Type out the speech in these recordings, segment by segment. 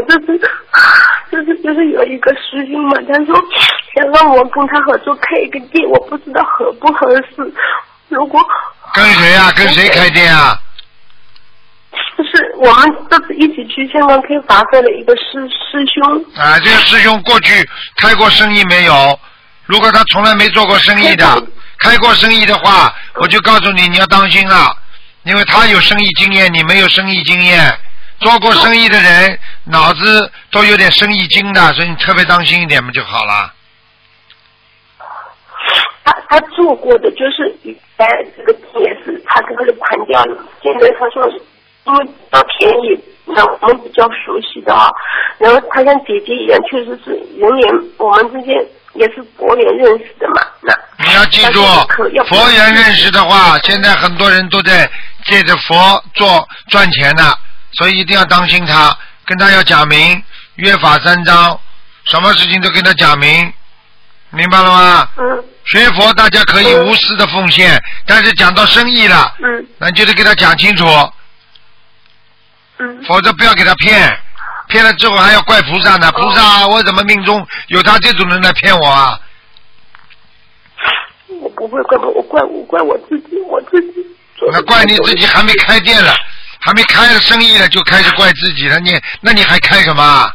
就是有一个师兄嘛，他说想让我跟他合作开一个店，我不知道合不合适。如果跟谁啊？跟谁开店啊？ 就是我们这次一起去香港开法会的一个师兄。 啊，这个师兄过去开过生意没有？如果他从来没做过生意的，开过生意的话，我就告诉你，你要当心了，因为他有生意经验，你没有生意经验。做过生意的人脑子都有点生意经的，所以你特别当心一点嘛就好了。 他做过的就是原来这个也是他跟他就砍掉了，现在他说因为比较便宜，那我们比较熟悉的啊，然后他像姐姐一样，确实是人缘，我们之间也是佛缘认识的嘛。那你要记住，佛缘认识的话，现在很多人都在借着佛做赚钱的，所以一定要当心他，跟他要讲明约法三章，什么事情都跟他讲明，明白了吗？学佛大家可以无私的奉献，但是讲到生意了，那你就得给他讲清楚，否则不要给他骗，骗了之后还要怪菩萨呢，菩萨我怎么命中有他这种人来骗我啊？ 我不会怪我怪我自己， 那怪你自己还没开店了，还没开了生意了就开始怪自己了，那你还开什么？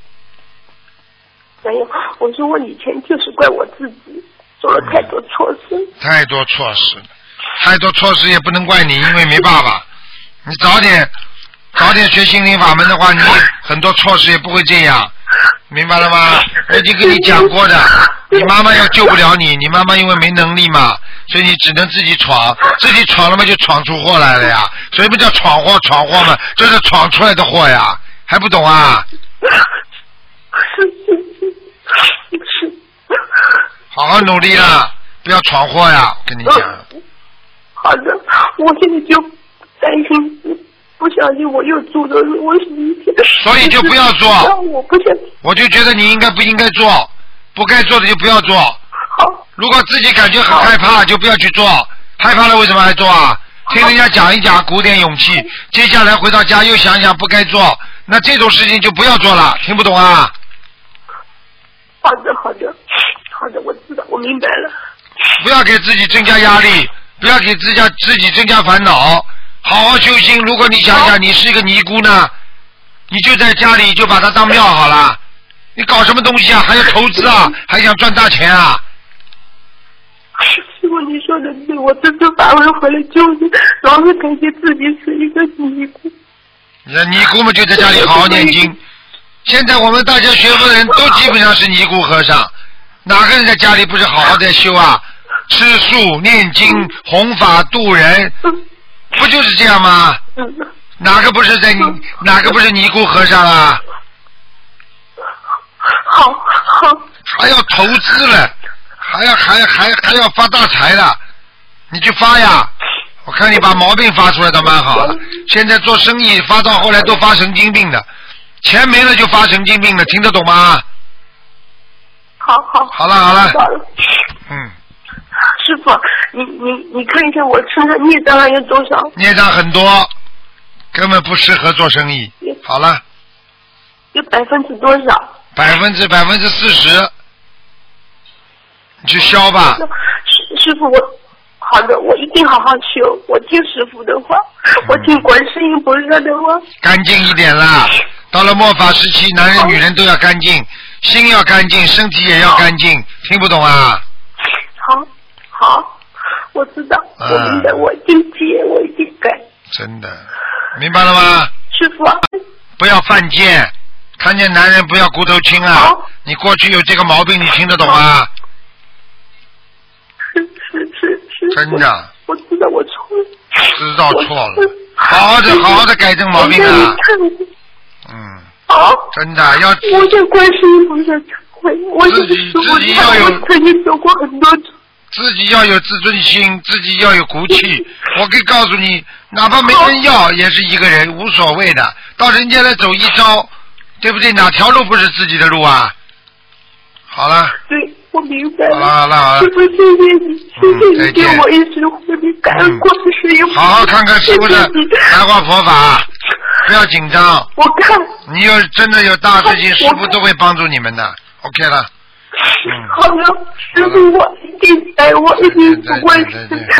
没有，我说我以前就是怪我自己做了太多错事。 太多错事也不能怪你，因为没办法。你早点学心灵法门的话，你很多错事也不会这样，明白了吗？我已经跟你讲过的，你妈妈要救不了你，你妈妈因为没能力嘛，所以你只能自己闯，自己闯了嘛就闯出祸来了呀。所以不叫闯祸嘛，这是闯出来的祸呀，还不懂啊？ 是。 好好努力啦，不要闯祸呀，我跟你讲。 好的，我现在就担心，不小心我又做了我以前的事， 所以就不要做。 我不想。 我就觉得你应该不应该做，不该做的就不要做。 好。 如果自己感觉很害怕，就不要去做。害怕了为什么还做啊？听人家讲一讲，鼓点勇气。接下来回到家又想想不该做，那这种事情就不要做了。听不懂啊？ 好的，我知道，我明白了。 不要给自己增加压力，不要给自己增加烦恼，好好修心。如果你想想你是一个尼姑呢，你就在家里就把它当庙好了。你搞什么东西啊？还要投资啊？还想赚大钱啊？ 师傅，你说的对，我这次法会回来就是老是感觉自己是一个尼姑。 尼姑们就在家里好好念经。现在我们大家学佛的人都基本上是尼姑和尚，哪个人在家里不是好好在修啊？吃素、念经、弘法度人，不就是这样吗？哪个不是尼姑和尚啊？ 好， 还要投资了，还要发大财了，你去发呀！我看你把毛病发出来倒蛮好的。现在做生意发到后来都发神经病的，钱没了就发神经病了，听得懂吗？ 好了。 师傅，你看一下我身上孽障还有多少？ 孽障很多，根本不适合做生意。好了。 有%多少 ？40%，你去消吧。 师傅，好的，我一定好好修，我听师傅的话，我听观世音菩萨的话。 干净一点啦！到了末法时期，男人女人都要干净，心要干净，身体也要干净，听不懂啊？ 好，我知道，我明白，我一定戒，我一定改。 真的，明白了吗？ 师傅， 不要犯贱，看见男人不要骨头轻啊！你过去有这个毛病，你听得懂吗？ 是。 真的。 我知道我错了。 知道错了，好好的改正毛病啊！真的要。 我向观世音菩萨忏悔，我自己要有，我曾经做过很多次。 自己要有自尊心，自己要有骨气。我可以告诉你，哪怕没人要，也是一个人，无所谓的。到人家来走一遭，对不对？哪条路不是自己的路啊？好了。 对，我明白了。 好了。 师傅，谢谢你，谢谢你给我一直回你，感恩观世音菩萨。 好好看看师傅的白话佛法。 不要紧张。 我看。 你有真的有大事情，师傅都会帮助你们的。OK 了。 好的，师傅，我一定不会。